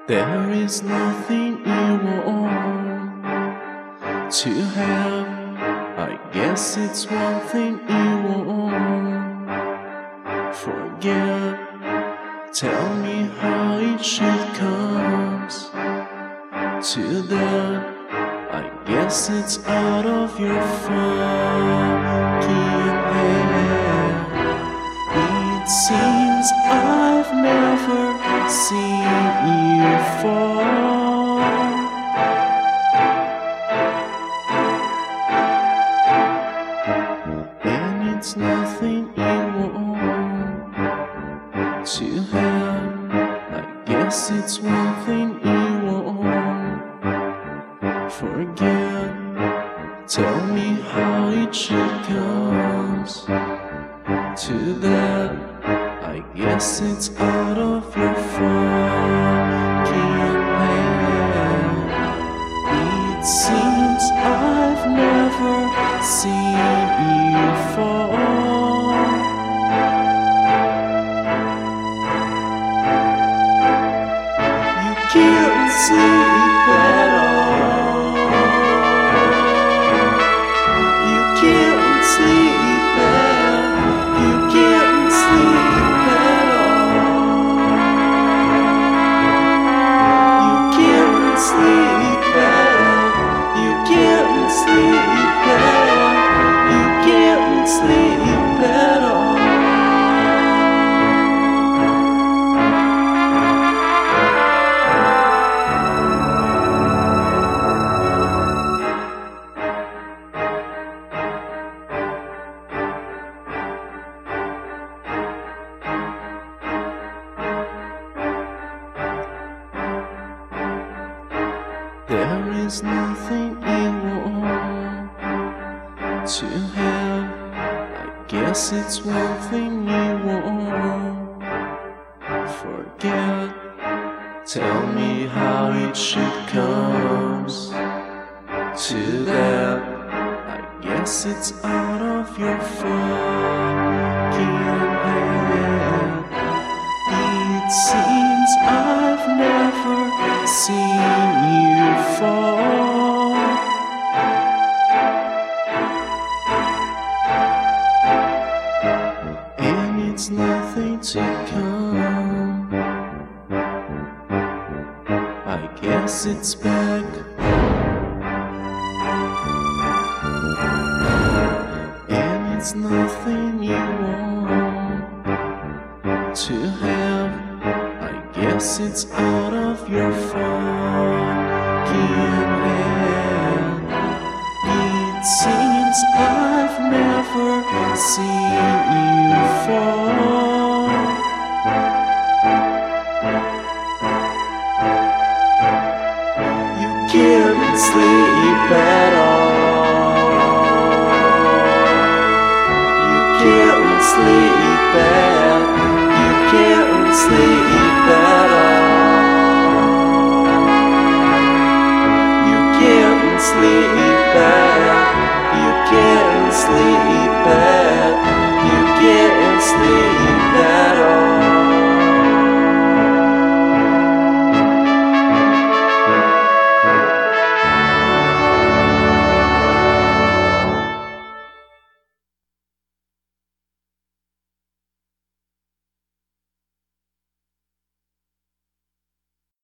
There is nothing you want to have. I guess it's one thing you won't forget. Tell me how it should come to that. I guess it's out of your fucking head. It seems I've never seen you fall. And it's nothing you want to have. I guess it's one thing you won't forget. Tell me how it should come to that. I guess it's out of your fucking head. It seems I've never seen you fall. You can't sleep at all. You can't sleep you can't sleep at all. You can't sleep you can't sleep you can't sleep at all. There is nothing you want to have. I guess it's one thing you won't forget. Tell me how it should come to that. I guess it's out of your fucking head. It seems I've never seen you fall. And it's nothing to come. I guess it's back. And it's nothing you want to have. I guess it's out of your fucking head. It seems I've never seen you fall. You can't sleep at all. You can't sleep you can't sleep at all. You can't sleep you can't sleep you can't sleep